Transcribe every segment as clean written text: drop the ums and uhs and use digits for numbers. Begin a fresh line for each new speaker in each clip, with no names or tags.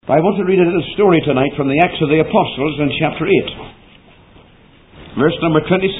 I want to read a little story tonight from the Acts of the Apostles in chapter 8, verse number 26.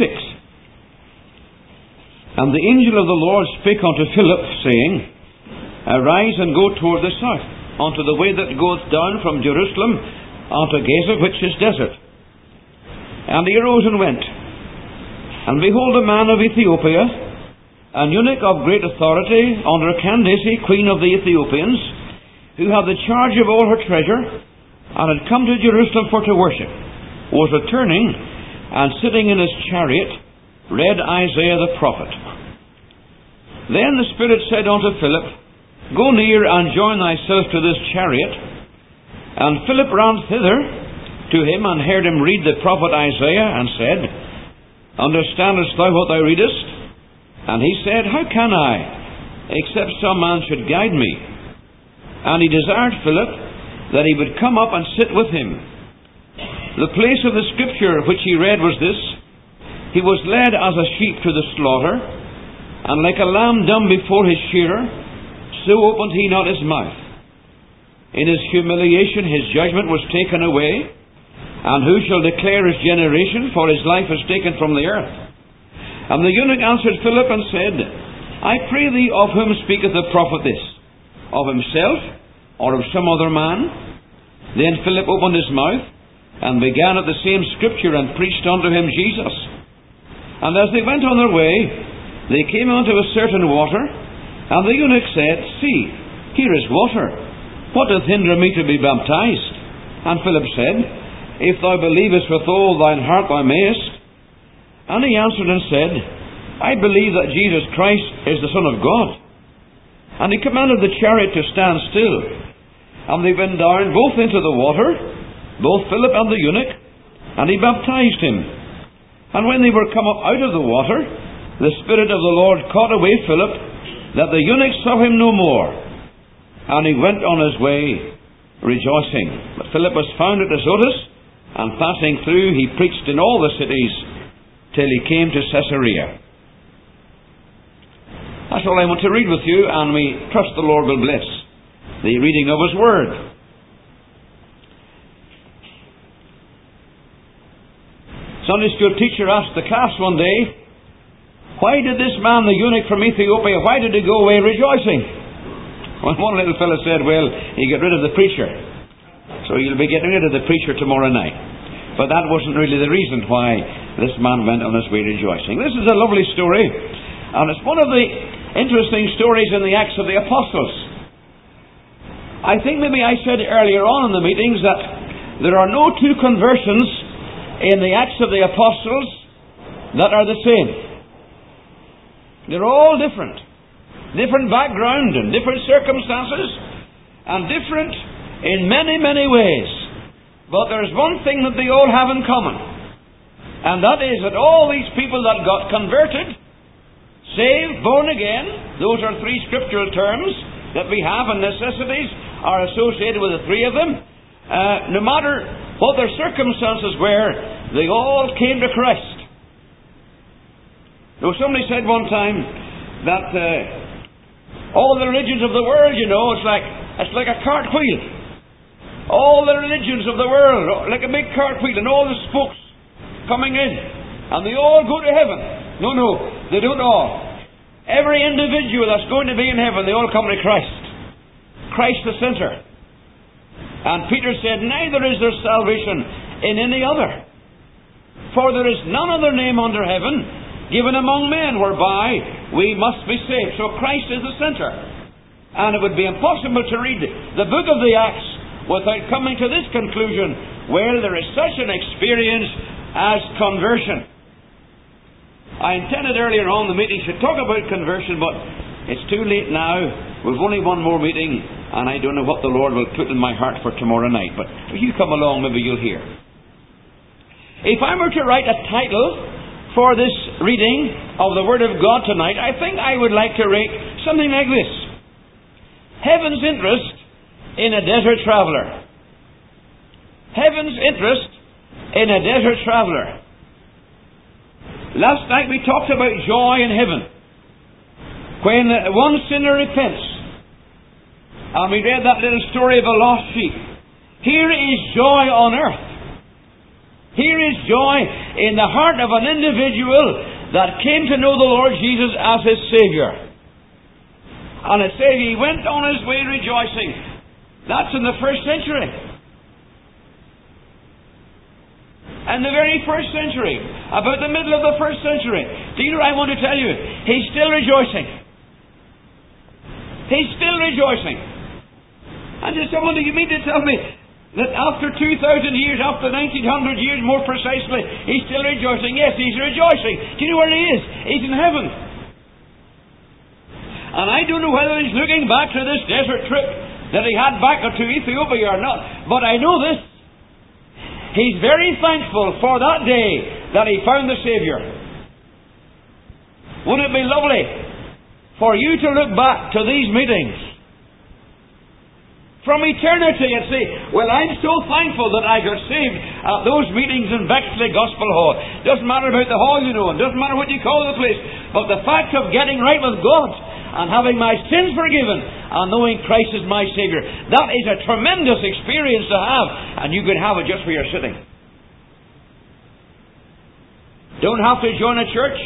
And the angel of the Lord spake unto Philip, saying, Arise and go toward the south, unto the way that goeth down from Jerusalem unto Gaza, which is desert. And he arose and went. And behold, a man of Ethiopia, an eunuch of great authority, under Candace, queen of the Ethiopians, who had the charge of all her treasure, and had come to Jerusalem for to worship, was returning, and sitting in his chariot, read Isaiah the prophet. Then the Spirit said unto Philip, Go near and join thyself to this chariot. And Philip ran thither to him, and heard him read the prophet Isaiah, and said, Understandest thou what thou readest? And he said, How can I, except some man should guide me? And he desired Philip that he would come up and sit with him. The place of the scripture which he read was this: He was led as a sheep to the slaughter, and like a lamb dumb before his shearer, so opened he not his mouth. In his humiliation his judgment was taken away, and who shall declare his generation? For his life is taken from the earth. And the eunuch answered Philip and said, I pray thee, of whom speaketh the prophet this? Of himself, or of some other man? Then Philip opened his mouth, and began at the same scripture, and preached unto him Jesus. And as they went on their way, they came unto a certain water, and the eunuch said, See, here is water. What doth hinder me to be baptized? And Philip said, If thou believest with all thine heart, thou mayest. And he answered and said, I believe that Jesus Christ is the Son of God. And he commanded the chariot to stand still. And they went down both into the water, both Philip and the eunuch, and he baptized him. And when they were come up out of the water, the Spirit of the Lord caught away Philip, that the eunuch saw him no more. And he went on his way, rejoicing. But Philip was found at Azotus, and passing through, he preached in all the cities, till he came to Caesarea. That's all I want to read with you, and we trust the Lord will bless the reading of His Word. Sunday school teacher asked the class one day, Why did this man, the eunuch from Ethiopia, why did he go away rejoicing? Well, one little fellow said, Well, he got rid of the preacher. So you'll be getting rid of the preacher tomorrow night. But that wasn't really the reason why this man went on his way rejoicing. This is a lovely story, and it's one of the interesting stories in the Acts of the Apostles. I think maybe I said earlier on in the meetings that there are no two conversions in the Acts of the Apostles that are the same. They're all different. Different background and different circumstances, and different in many, many ways. But there's one thing that they all have in common, and that is that all these people that got converted, saved, born again, those are three scriptural terms that we have, and necessities are associated with the three of them. No matter what their circumstances were, they all came to Christ. Now, somebody said one time that all the religions of the world, it's like a cartwheel. All the religions of the world, like a big cartwheel, and all the spokes coming in, and they all go to heaven. No, they don't all. Every individual that's going to be in heaven, they all come to Christ. Christ the center. And Peter said, Neither is there salvation in any other. For there is none other name under heaven given among men whereby we must be saved. So Christ is the center. And it would be impossible to read the book of the Acts without coming to this conclusion: well, there is such an experience as conversion. I intended earlier on the meeting to talk about conversion, but it's too late now. We've only one more meeting, and I don't know what the Lord will put in my heart for tomorrow night. But if you come along, maybe you'll hear. If I were to write a title for this reading of the Word of God tonight, I think I would like to rate something like this: Heaven's interest in a desert traveller. Heaven's interest in a desert traveller. Last night we talked about joy in heaven, when one sinner repents. And we read that little story of a lost sheep. Here is joy on earth. Here is joy in the heart of an individual that came to know the Lord Jesus as his Saviour. And it says he went on his way rejoicing. That's in the first century. In the very first century, about the middle of the first century. Do you know what I want to tell you? He's still rejoicing. He's still rejoicing. And there's someone that you mean to tell me that after 2,000 years, after 1,900 years more precisely, he's still rejoicing? Yes, he's rejoicing. Do you know where he is? He's in heaven. And I don't know whether he's looking back to this desert trip that he had back to Ethiopia or not, but I know this. He's very thankful for that day that he found the Saviour. Wouldn't it be lovely for you to look back to these meetings from eternity and say, well, I'm so thankful that I got saved at those meetings in Bexley Gospel Hall. Doesn't matter about the hall, you know, and doesn't matter what you call the place, but the fact of getting right with God and having my sins forgiven and knowing Christ is my Saviour, that is a tremendous experience to have, and you could have it just where you're sitting. Don't have to join a church.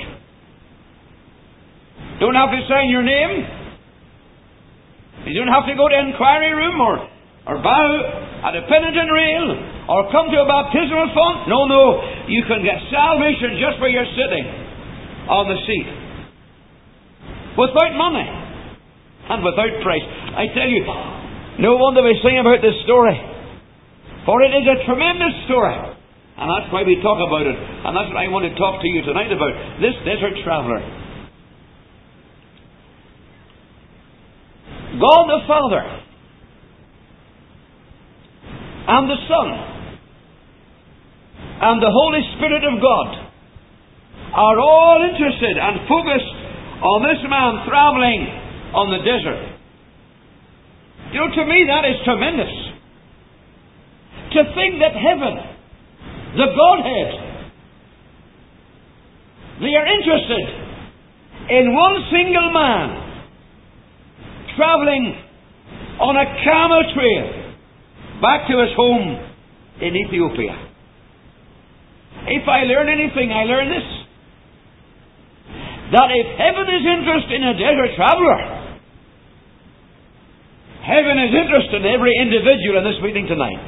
Don't have to sign your name. You don't have to go to an inquiry room or bow at a penitent rail or come to a baptismal font. No. You can get salvation just where you're sitting on the seat. Without money and without price. I tell you, no wonder we sing about this story. For it is a tremendous story. And that's why we talk about it. And that's what I want to talk to you tonight about. This desert traveller. God the Father and the Son and the Holy Spirit of God are all interested and focused on this man travelling on the desert. You know, to me that is tremendous. To think that heaven, the Godhead, they are interested in one single man travelling on a camel trail back to his home in Ethiopia. If I learn anything, I learn this. That if heaven is interested in a desert traveller, heaven is interested in every individual in this meeting tonight.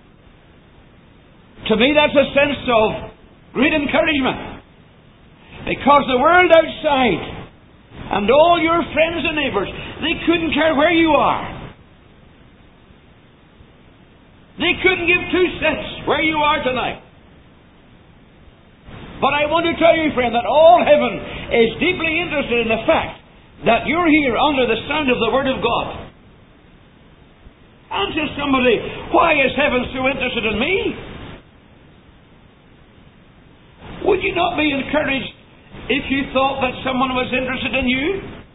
To me that's a sense of great encouragement. Because the world outside and all your friends and neighbours, they couldn't care where you are. They couldn't give 2 cents where you are tonight. But I want to tell you, friend, that all heaven is deeply interested in the fact that you're here under the sound of the Word of God. Answer somebody, why is heaven so interested in me? Would you not be encouraged if you thought that someone was interested in you?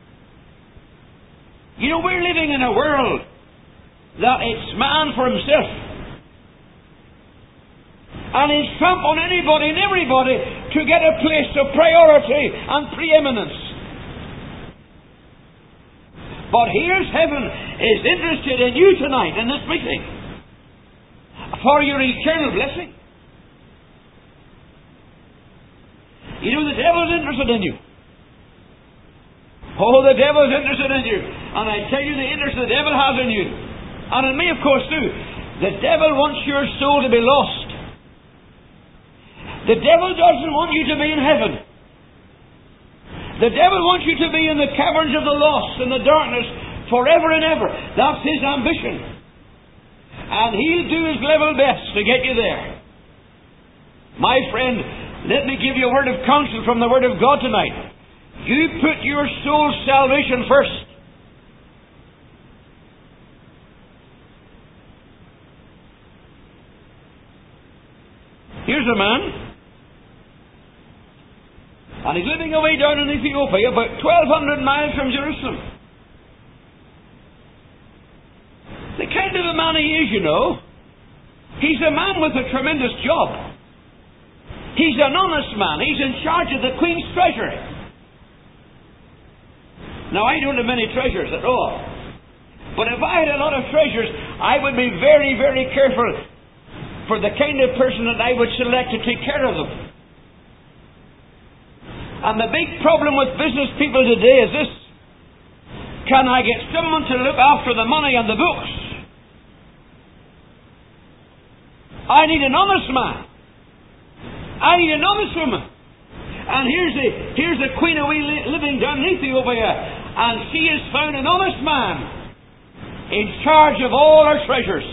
You know, we're living in a world that it's man for himself. And he's tramp on anybody and everybody to get a place of priority and preeminence. But here's heaven is interested in you tonight in this meeting for your eternal blessing. You know, the devil's interested in you. Oh, the devil's interested in you. And I tell you the interest the devil has in you. And in me, of course, too. The devil wants your soul to be lost. The devil doesn't want you to be in heaven. The devil wants you to be in the caverns of the lost, in the darkness, forever and ever. That's his ambition. And he'll do his level best to get you there. My friend, let me give you a word of counsel from the Word of God tonight. You put your soul's salvation first. Here's a man, and he's living away down in Ethiopia, about 1,200 miles from Jerusalem. The kind of a man he is, you know. He's a man with a tremendous job. He's an honest man. He's in charge of the Queen's treasury. Now, I don't have many treasures at all. But if I had a lot of treasures, I would be very, very careful for the kind of person that I would select to take care of them. And the big problem with business people today is this: can I get someone to look after the money and the books? I need an honest man. I need an honest woman. And here's the queen of living down in Ethiopia, and she has found an honest man in charge of all her treasures.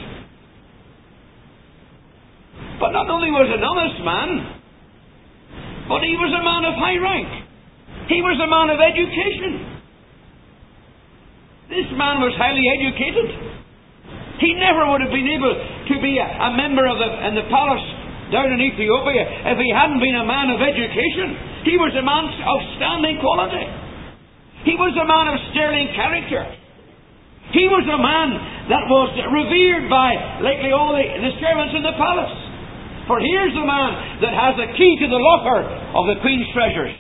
But not only was an honest man, but he was a man of high rank. He was a man of education. This man was highly educated. He never would have been able to be a member in the palace down in Ethiopia if he hadn't been a man of education. He was a man of standing quality. He was a man of sterling character. He was a man that was revered by, likely, all the servants in the palace. For here's the man that has the key to the locker of the Queen's treasures.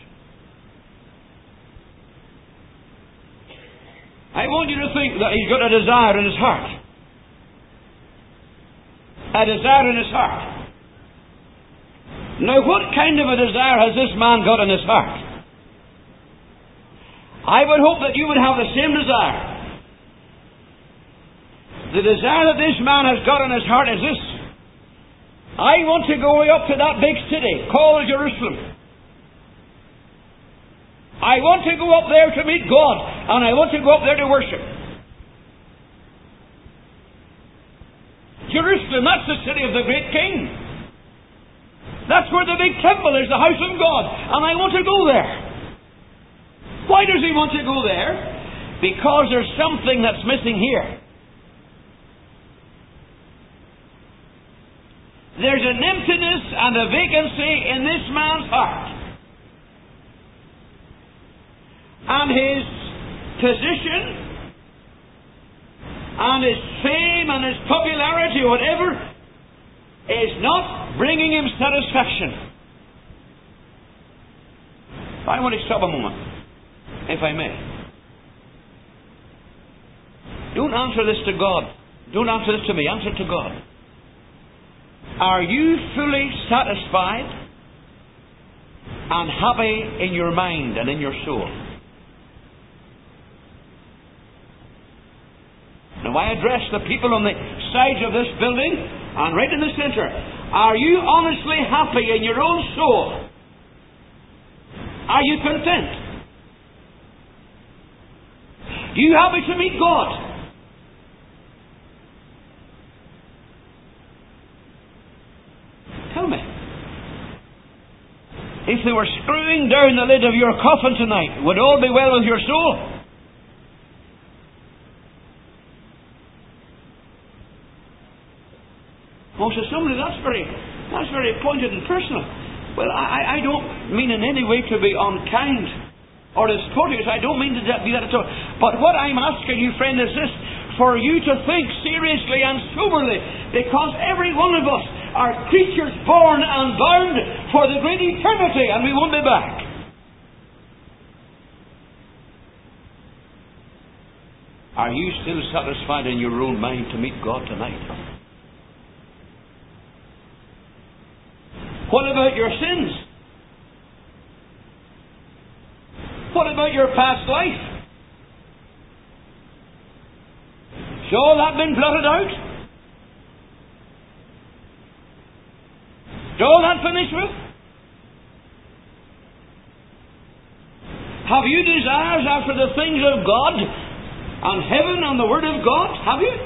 I want you to think that he's got a desire in his heart. A desire in his heart. Now, what kind of a desire has this man got in his heart? I would hope that you would have the same desire. The desire that this man has got in his heart is this: I want to go up to that big city called Jerusalem. I want to go up there to meet God, and I want to go up there to worship. Jerusalem, that's the city of the great King. That's where the big temple is, the house of God, and I want to go there. Why does he want to go there? Because there's something that's missing here. There's an emptiness and a vacancy in this man's heart. And his position and his fame and his popularity, whatever, is not bringing him satisfaction. I want to stop a moment, if I may. Don't answer this to God. Don't answer this to me. Answer it to God. Are you fully satisfied and happy in your mind and in your soul? Now, I address the people on the sides of this building and right in the center. Are you honestly happy in your own soul? Are you content? Are you happy to meet God? Tell me. If they were screwing down the lid of your coffin tonight, would all be well with your soul? Oh, so somebody, that's very pointed and personal. Well, I don't mean in any way to be unkind or discourteous. I don't mean to be that at all. But what I'm asking you, friend, is this: for you to think seriously and soberly, because every one of us are creatures born and bound for the great eternity, and we won't be back. Are you still satisfied in your own mind to meet God tonight? What about your sins? What about your past life? Has all that been blotted out? Is all that finished with? Have you desires after the things of God and heaven and the Word of God? Have you?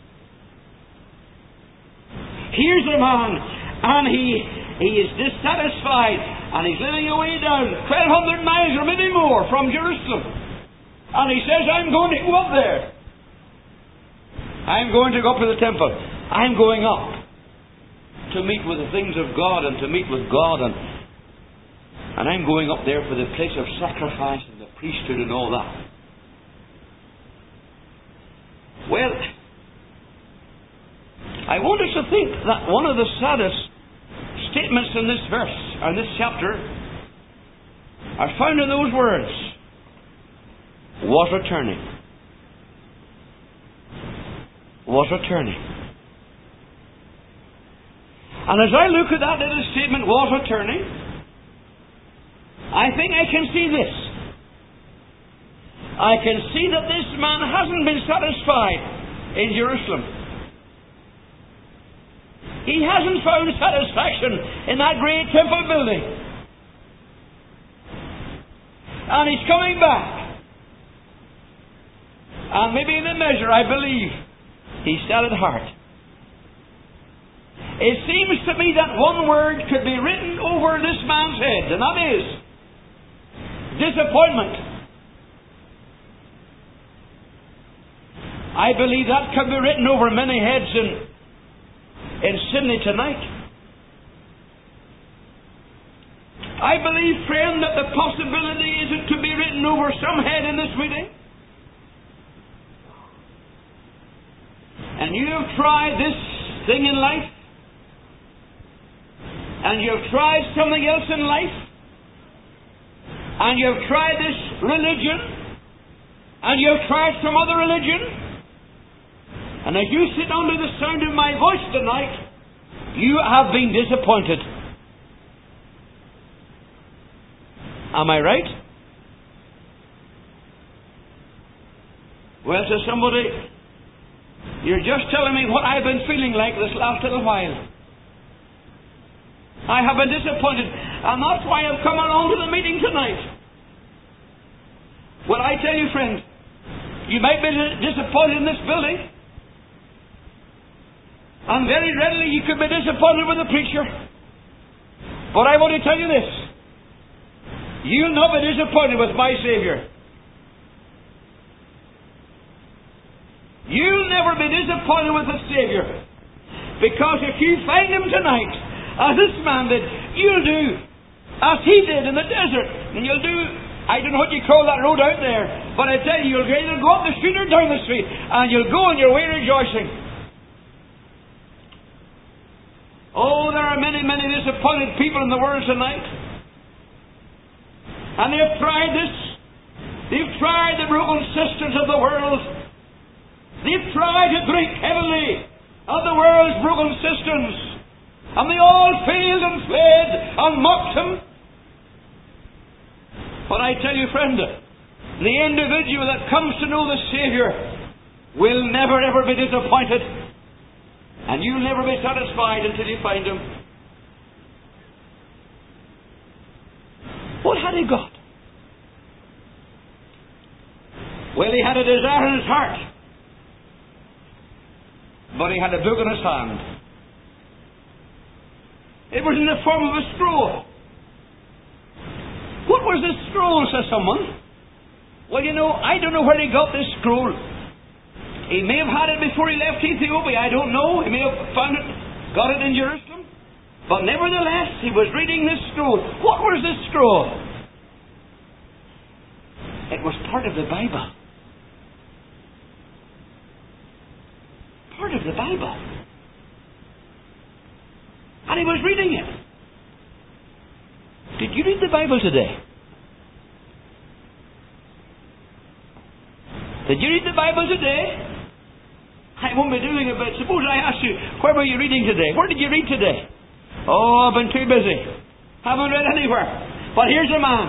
Here's a man, and he is dissatisfied, and he's living away down 1,200 miles or maybe more from Jerusalem. And he says, I'm going to go up there. I'm going to go up to the temple. I'm going up to meet with the things of God and to meet with God. And I'm going up there for the place of sacrifice and the priesthood and all that. Well, I want us to think that one of the saddest statements in this verse, or in this chapter, are found in those words: water turning. was returning. And as I look at that little statement, was returning, I think I can see this. I can see that this man hasn't been satisfied in Jerusalem. He hasn't found satisfaction in that great temple building. And he's coming back. And maybe in a measure, I believe, he's sad at heart. It seems to me that one word could be written over this man's head, and that is disappointment. I believe that could be written over many heads in Sydney tonight. I believe, friend, that the possibility is it could be written over some head in this meeting. And you have tried this thing in life, and you have tried something else in life, and you have tried this religion, and you have tried some other religion. And as you sit under the sound of my voice tonight, you have been disappointed. Am I right? Well, to somebody, you're just telling me what I've been feeling like this last little while. I have been disappointed, and that's why I've come along to the meeting tonight. Well, I tell you, friend, you might be disappointed in this building, and very readily you could be disappointed with the preacher. But I want to tell you this: you'll not be disappointed with my Saviour. You'll never be disappointed with the Saviour, because if you find Him tonight, as this man did, you'll do as he did in the desert. And you'll do, I don't know what you call that road out there, but I tell you, you'll either go up the street or down the street, and you'll go on your way rejoicing. Oh, there are many, many disappointed people in the world tonight. And they've tried this. They've tried the broken systems of the world. They've tried to drink heavily of the world's broken systems. And they all failed and fled and mocked Him. But I tell you, friend, the individual that comes to know the Saviour will never ever be disappointed. And you'll never be satisfied until you find Him. What had he got? Well, he had a desire in his heart, but he had a book in his hand. It was in the form of a scroll. What was this scroll, says someone? Well, you know, I don't know where he got this scroll. He may have had it before he left Ethiopia, I don't know. He may have found it, got it in Jerusalem. But nevertheless, he was reading this scroll. What was this scroll? It was part of the Bible. Part of the Bible. And he was reading it. Did you read the Bible today? Did you read the Bible today? I won't be doing it, but suppose I ask you, where were you reading today? Where did you read today? Oh, I've been too busy. Haven't read anywhere. But here's a man.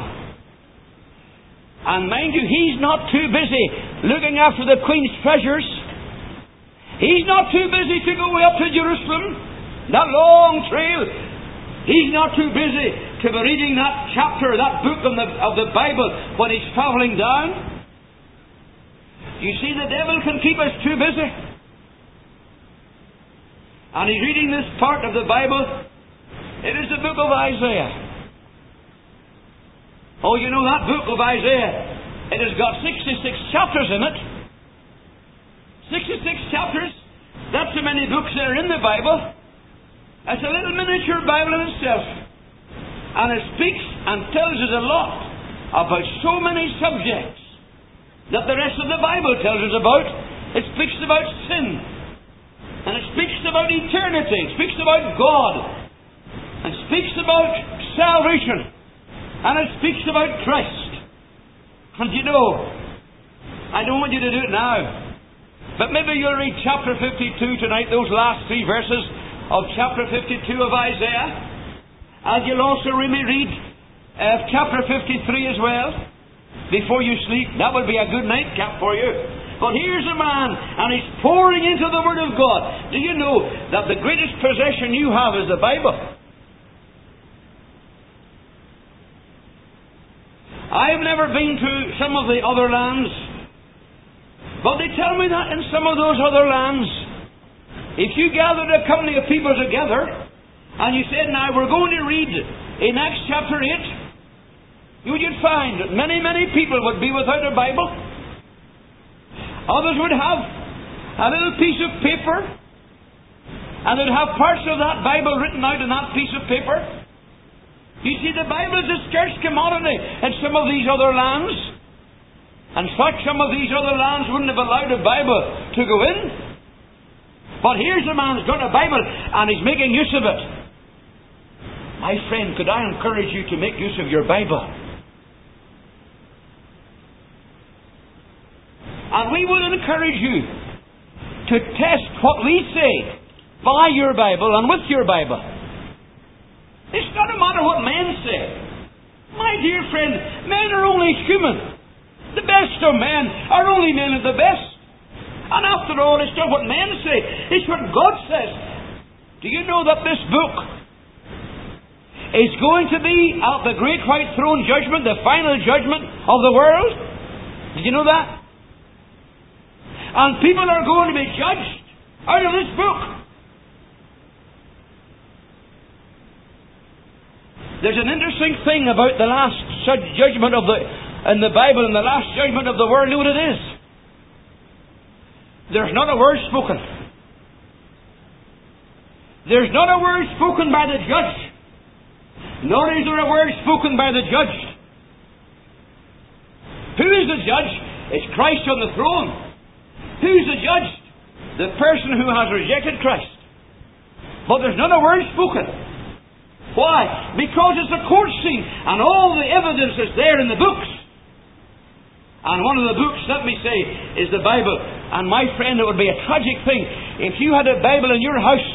And mind you, he's not too busy looking after the Queen's treasures. He's not too busy to go way up to Jerusalem, that long trail. He's not too busy to be reading that chapter, that book of the Bible when he's travelling down. You see, the devil can keep us too busy. And he's reading this part of the Bible. It is the book of Isaiah. Oh, you know that book of Isaiah, it has got 66 chapters in it. 66 chapters. That's how many books there are in the Bible. It's a little miniature Bible in itself. And it speaks and tells us a lot about so many subjects that the rest of the Bible tells us about. It speaks about sin. And it speaks about eternity. It speaks about God. It speaks about salvation. And it speaks about Christ. And you know, I don't want you to do it now. But maybe you'll read chapter 52 tonight, those last 3 verses of chapter 52 of Isaiah. And you'll also read chapter 53 as well before you sleep. That would be a good nightcap for you. But here's a man, and he's pouring into the Word of God. Do you know that the greatest possession you have is the Bible? I've never been to some of the other lands, but they tell me that in some of those other lands, if you gathered a company of people together, and you said, now we're going to read in Acts chapter 8, you'd find that many, many people would be without a Bible. Others would have a little piece of paper, and they'd have parts of that Bible written out on that piece of paper. You see, the Bible is a scarce commodity in some of these other lands. In fact, some of these other lands wouldn't have allowed a Bible to go in. But here's a man who's got a Bible, and he's making use of it. My friend, could I encourage you to make use of your Bible? And we will encourage you to test what we say by your Bible and with your Bible. It's not a matter what men say. My dear friend, men are only human. The best of men are only men of the best. And after all, it's not what men say, it's what God says. Do you know that this book is going to be at the great white throne judgment, the final judgment of the world? Did you know that? And people are going to be judged out of this book. There's an interesting thing about the last judgment in the Bible, and the last judgment of the world. Know what it is? There's not a word spoken. There's not a word spoken by the judge. Nor is there a word spoken by the judged. Who is the judge? It's Christ on the throne. Who's the judge? The person who has rejected Christ. But there's not a word spoken. Why? Because it's a court scene, and all the evidence is there in the books. And one of the books, let me say, is the Bible. And my friend, it would be a tragic thing if you had a Bible in your house,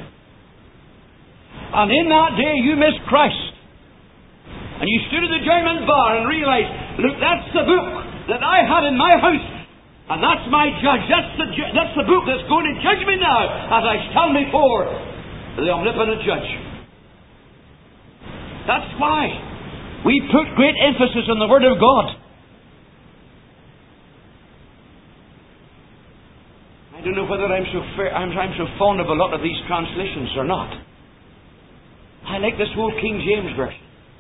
and in that day you missed Christ, and you stood at the judgment bar and realized, look, that's the book that I had in my house, and that's my judge. That's the book that's going to judge me now as I stand before the omnipotent judge. That's why we put great emphasis on the Word of God. I don't know whether I'm so fond of a lot of these translations or not. I like this old King James version.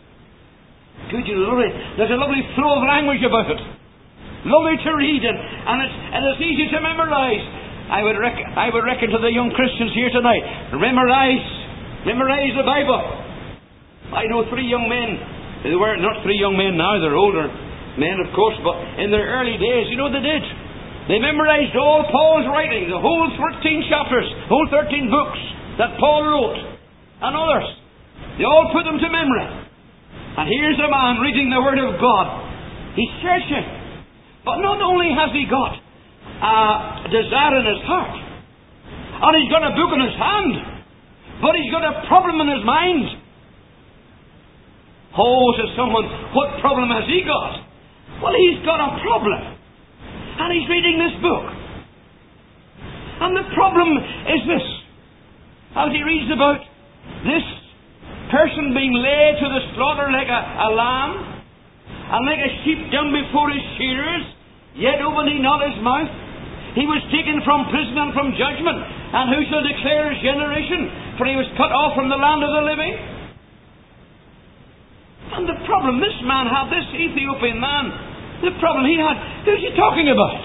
There's a lovely flow of language about it. Lovely to read, and it's easy to memorize. I would reckon to the young Christians here tonight, memorize the Bible. I know 3 young men. They were not 3 young men now, they're older men, of course, but in their early days, you know what they did? They memorized all Paul's writings, the whole 13 chapters, whole 13 books that Paul wrote, and others. They all put them to memory. And here's a man reading the Word of God. He's searching. But not only has he got a desire in his heart, and he's got a book in his hand, but he's got a problem in his mind. Oh, says someone, what problem has he got? Well, he's got a problem. And he's reading this book. And the problem is this. As he reads about this person being led to the slaughter like a lamb, and like a sheep dumb before his shearers, yet opened he not his mouth. He was taken from prison and from judgment. And who shall declare his generation? For he was cut off from the land of the living. And the problem this man had, this Ethiopian man, the problem he had, who's he talking about?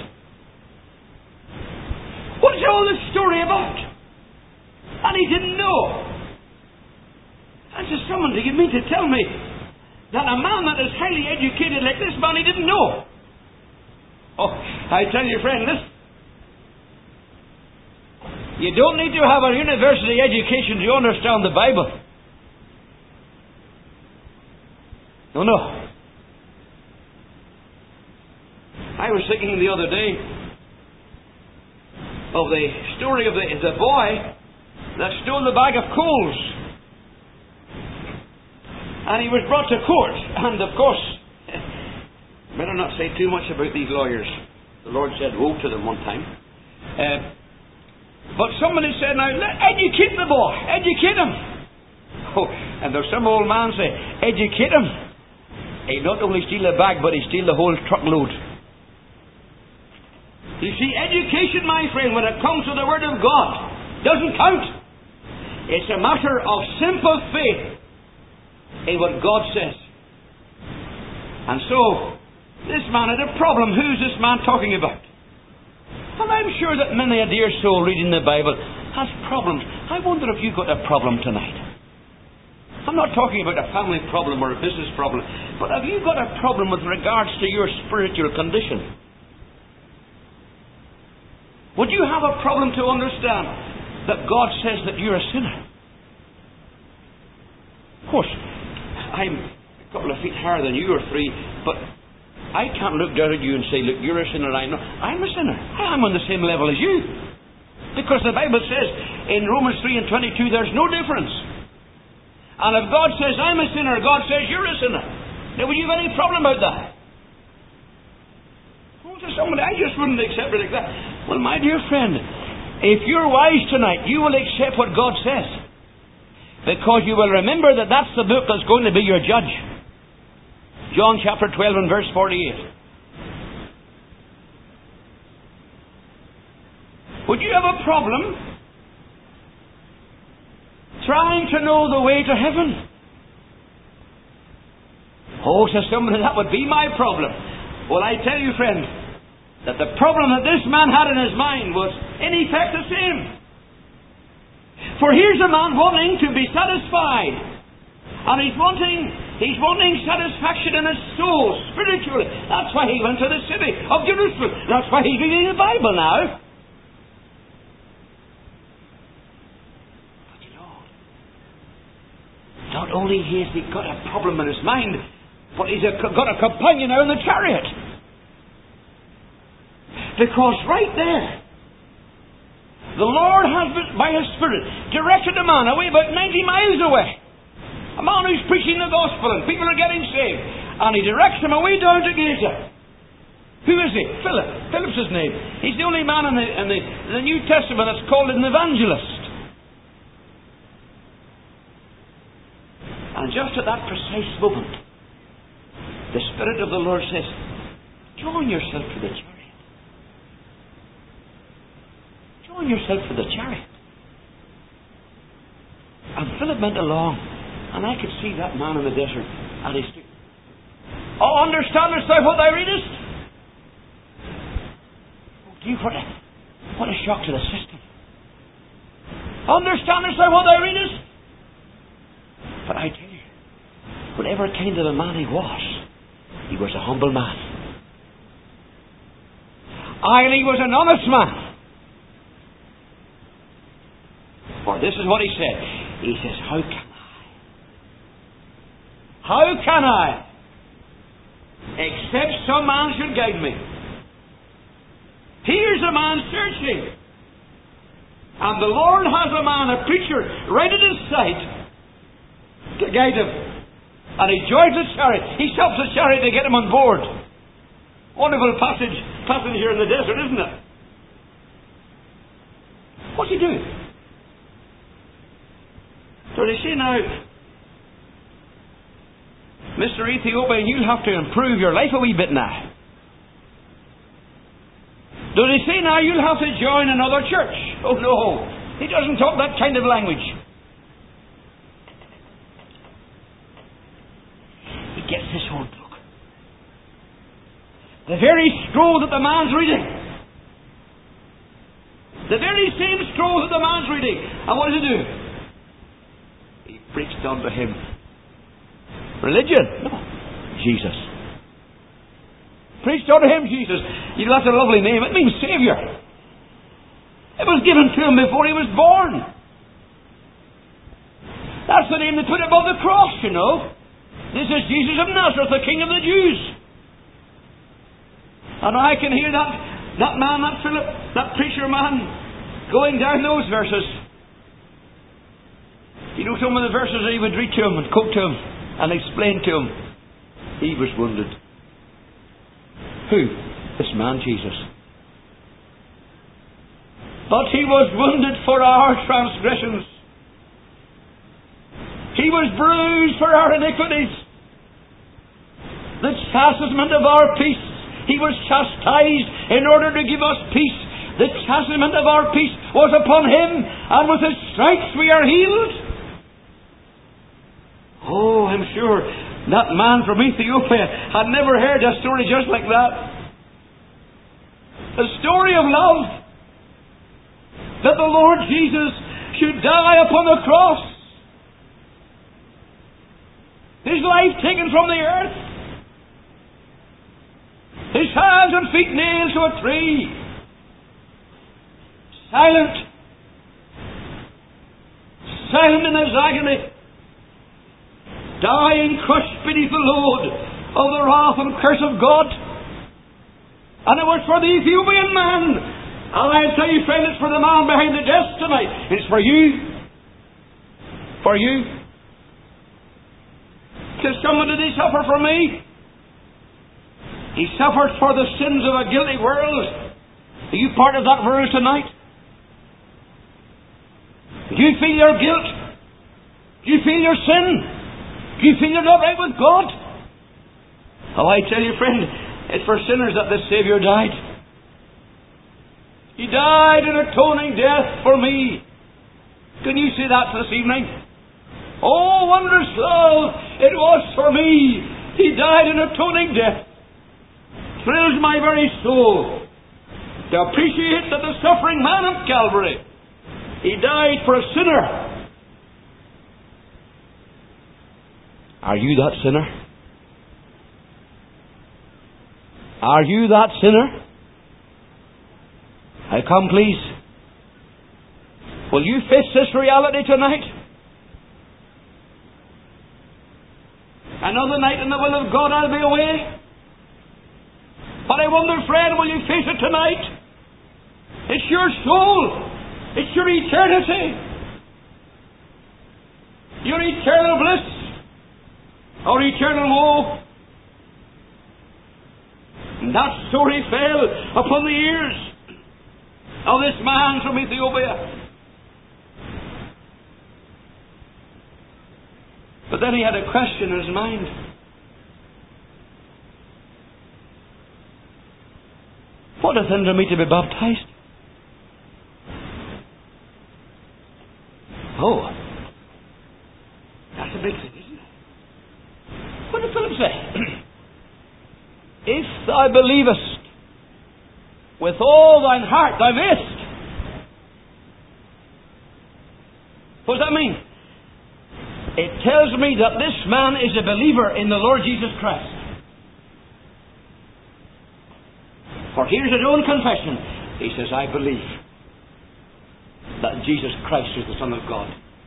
What's all this story about? And he didn't know. And so someone, do you mean to tell me that a man that is highly educated like this man, he didn't know? Oh, I tell you, friend, you don't need to have a university education to understand the Bible. No. I was thinking the other day, of the story of the boy that stole the bag of coals. And he was brought to court. And of course, better not say too much about these lawyers. The Lord said woe to them one time. But somebody said, now, educate the boy. Educate him. Oh, and there's some old man say, educate him. He not only steal a bag, but he steal the whole truckload. You see, education, my friend, when it comes to the Word of God, doesn't count. It's a matter of simple faith in what God says. And so, this man had a problem. Who's this man talking about? And I'm sure that many a dear soul reading the Bible has problems. I wonder if you've got a problem tonight. I'm not talking about a family problem or a business problem, but have you got a problem with regards to your spiritual condition? Would you have a problem to understand that God says that you're a sinner? Of course, I'm a couple of feet higher than you, or 3, but I can't look down at you and say, look, you're a sinner, I know. I'm a sinner. I'm on the same level as you. Because the Bible says in Romans 3:22, there's no difference. And if God says I'm a sinner, God says you're a sinner. Now, would you have any problem about that? Oh, to somebody, I just wouldn't accept it like that. Well, my dear friend, if you're wise tonight, you will accept what God says. Because you will remember that that's the book that's going to be your judge. John chapter 12 and verse 48. Would you have a problem trying to know the way to heaven? Oh, to somebody, that would be my problem. Well, I tell you, friend, that the problem that this man had in his mind was in effect the same. For here's a man wanting to be satisfied. And he's wanting satisfaction in his soul, spiritually. That's why he went to the city of Jerusalem. That's why he's reading the Bible now. But you know, not only has he got a problem in his mind, but he's got a companion now in the chariot. Because right there, the Lord has, by His Spirit, directed a man away about 90 miles away. A man who's preaching the gospel and people are getting saved. And he directs him away down to Gaza. Who is he? Philip. Philip's his name. He's the only man in the New Testament that's called an evangelist. And just at that precise moment, the Spirit of the Lord says, join yourself to the chariot. Join yourself to the chariot. And Philip went along. And I could see that man in the desert. And he stood. Oh, understandest thou what thou readest? Oh, dear, what a shock to the system. Understandest thou what thou readest? But I tell you, whatever kind of a man he was a humble man. And he was an honest man. For this is what he said. He says, how can I, except some man should guide me? Here's a man searching. And the Lord has a man, a preacher, right at his side to guide him. And he joins the chariot. He stops the chariot to get him on board. Wonderful passage here in the desert, isn't it? What's he doing? So they say now, Mr. Ethiopian, you'll have to improve your life a wee bit now. Do they say now you'll have to join another church? Oh no, he doesn't talk that kind of language. He gets this old book. The very scroll that the man's reading. The very same scroll that the man's reading. And what does he do? He preached unto him. Religion? No. Jesus. Preached unto him Jesus. You know, that's a lovely name. It means Saviour. It was given to him before he was born. That's the name they put above the cross, you know. This is Jesus of Nazareth, the King of the Jews. And I can hear that man, that Philip, that preacher man, going down those verses, you know some of the verses that he would read to him and quote to him and explain to him. He was wounded. Who? This man, Jesus. But he was wounded for our transgressions. He was bruised for our iniquities. The chastisement of our peace. He was chastised in order to give us peace. The chastisement of our peace was upon him, and with his stripes we are healed. Oh, I'm sure that man from Ethiopia had never heard a story just like that. A story of love. That the Lord Jesus should die upon the cross. His life taken from the earth. His hands and feet nailed to a tree. Silent. Silent in his agony. Dying, crushed beneath the load of the wrath and curse of God. And it was for the Ethiopian man. And I'll tell you, friend, it's for the man behind the desk tonight. It's for you. For you. Because someone did he suffer for me? He suffered for the sins of a guilty world. Are you part of that world tonight? Do you feel your guilt? Do you feel your sin? Do you feel you're not right with God? Oh, I tell you, friend, it's for sinners that this Saviour died. He died an atoning death for me. Can you see that this evening? Oh, wondrous love! It was for me. He died an atoning death. Thrills my very soul to appreciate that the suffering man of Calvary, he died for a sinner. Are you that sinner? Are you that sinner? I come, please. Will you face this reality tonight? Another night in the will of God I'll be away. But I wonder, friend, will you face it tonight? It's your soul. It's your eternity. Your eternal bliss. Or eternal woe. And that story fell upon the ears of this man from Ethiopia. But then he had a question in his mind. What doth hinder me to be baptized? Oh, that's a big thing, isn't it? What did Philip say? If thou believest with all thine heart, thou mayest. What does that mean? It tells me that this man is a believer in the Lord Jesus Christ. For here's his own confession. He says, I believe that Jesus Christ is the Son of God.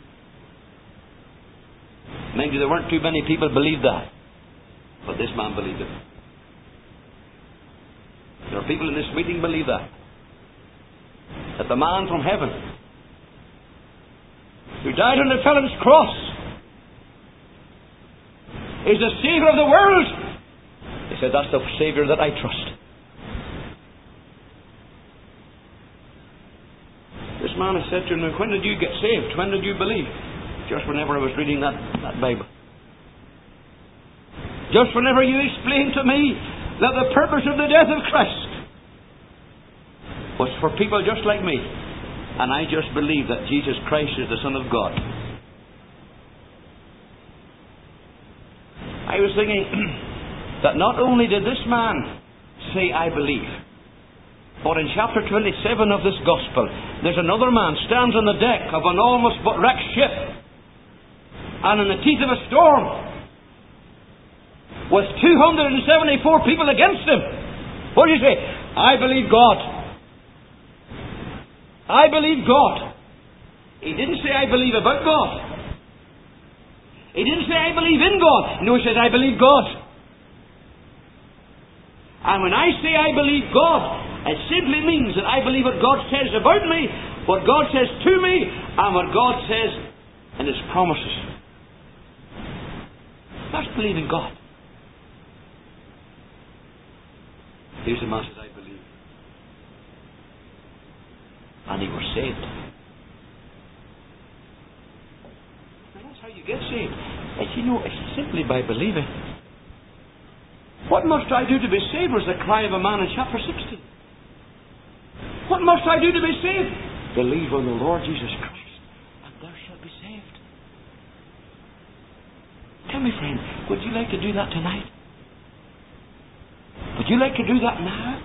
Mind you, there weren't too many people who believed that. But this man believed it. There are people in this meeting who believe that. That the man from heaven who died on the felon's cross is the Saviour of the world. He said, that's the Saviour that I trust. This man has said to him, when did you get saved? When did you believe? Just whenever I was reading that Bible. Just whenever you explained to me that the purpose of the death of Christ was for people just like me. And I just believe that Jesus Christ is the Son of God. I was thinking that not only did this man say, I believe, but in chapter 27 of this Gospel, there's another man stands on the deck of an almost but wrecked ship, and in the teeth of a storm, with 274 people against him. What do you say? I believe God. I believe God. He didn't say I believe about God. He didn't say I believe in God. No, he says I believe God. And when I say I believe God, it simply means that I believe what God says about me, What God says to me and what God says in His promises. That's believing God. Here's a man says, I believe. And he was saved. And that's how you get saved. It's simply by believing. What must I do to be saved was the cry of a man in chapter 16. What must I do to be saved? Believe on the Lord Jesus Christ, and thou shalt be saved. Tell me, friend, would you like to do that tonight? Would you like to do that now?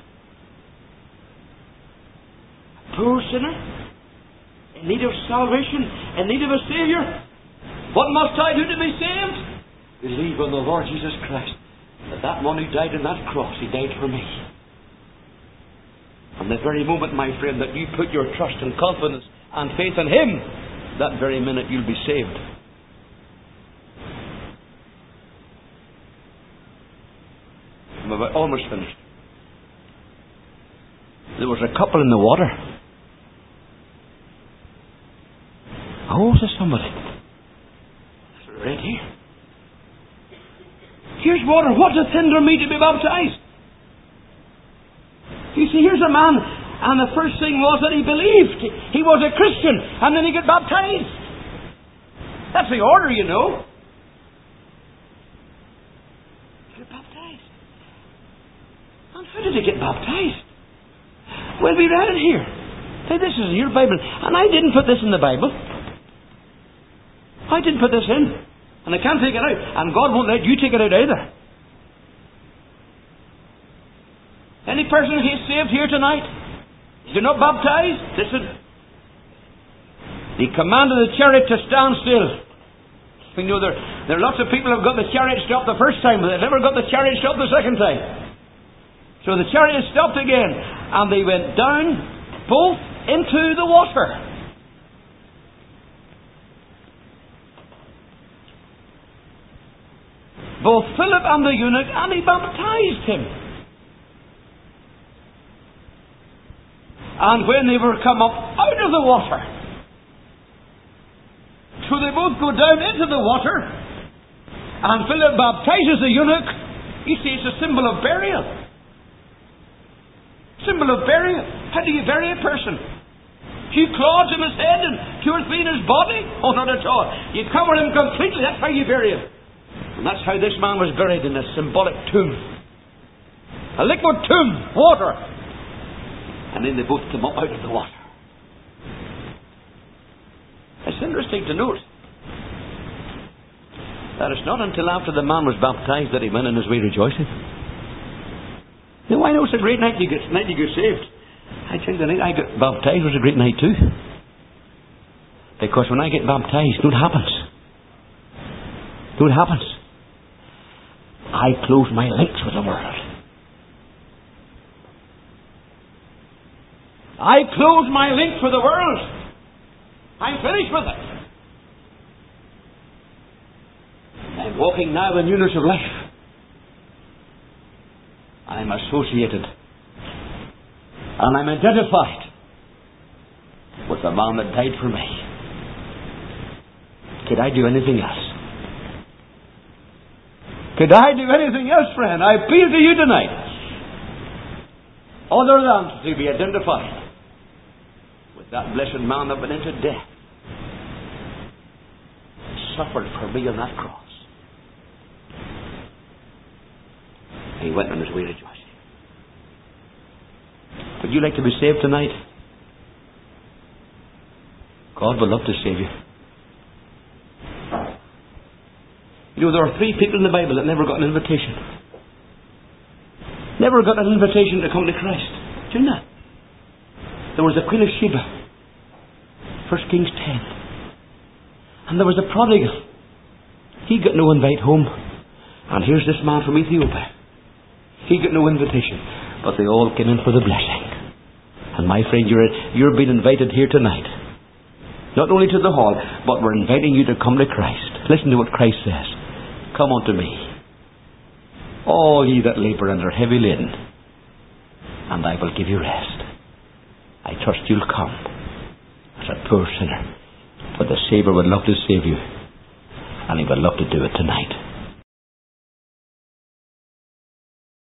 A poor sinner, in need of salvation, in need of a Saviour. What must I do to be saved? Believe on the Lord Jesus Christ. That one who died on that cross, He died for me. And the very moment, my friend, that you put your trust and confidence and faith in Him, that very minute you'll be saved. I'm almost finished. There was a couple in the water. Oh, there's somebody. Right here. Here's water. What doth hinder me to be baptized? You see, here's a man, and the first thing was that he believed. He was a Christian, and then he got baptized. That's the order, you know. He got baptized. And how did he get baptized? Well, we read it here. Hey, this is in your Bible. And I didn't put this in the Bible. I didn't put this in. And I can't take it out. And God won't let you take it out either. Any person who is saved here tonight, if you're not baptized, listen. He commanded the chariot to stand still. We know there are lots of people who have got the chariot stopped the first time, but they've never got the chariot stopped the second time. So the chariot stopped again, and they went down both into the water. Both Philip and the eunuch, and he baptized him. And when they were come up out of the water, so they both go down into the water, and Philip baptizes the eunuch. You see, it's a symbol of burial. Symbol of burial. How do you bury a person? Do you cloth him his head and 2 or 3 in his body? Oh, not at all. You cover him completely. That's how you bury him. And that's how this man was buried, in a symbolic tomb. A liquid tomb, water. And then they both came up out of the water. It's interesting to note that it's not until after the man was baptized that he went on his way rejoicing. Now, I know it's a great night you get saved. I tell you, the night I got baptized was a great night too. Because when I get baptized, you know what happens? You know what happens? I close my links with the world. I close my link for the world. I'm finished with it. I'm walking now in newness of life. I'm associated. And I'm identified with the man that died for me. Could I do anything else? Could I do anything else, friend? I appeal to you tonight. Other than to be identified with that blessed man that went into death, suffered for me on that cross. He went on his way rejoicing. Would you like to be saved tonight? God would love to save you. You know, there are 3 people in the Bible that never got an invitation. Never got an invitation to come to Christ. Do you know that? There was the Queen of Sheba, 1 Kings 10. And there was the prodigal. He got no invite home. And here's this man from Ethiopia. He got no invitation. But they all came in for the blessing. And my friend, you're being invited here tonight. Not only to the hall, but we're inviting you to come to Christ. Listen to what Christ says. Come unto me, all ye that labour and are heavy laden, and I will give you rest. I trust you'll come.
a poor sinner. But the Saviour would love to save you, and He would love to do it tonight.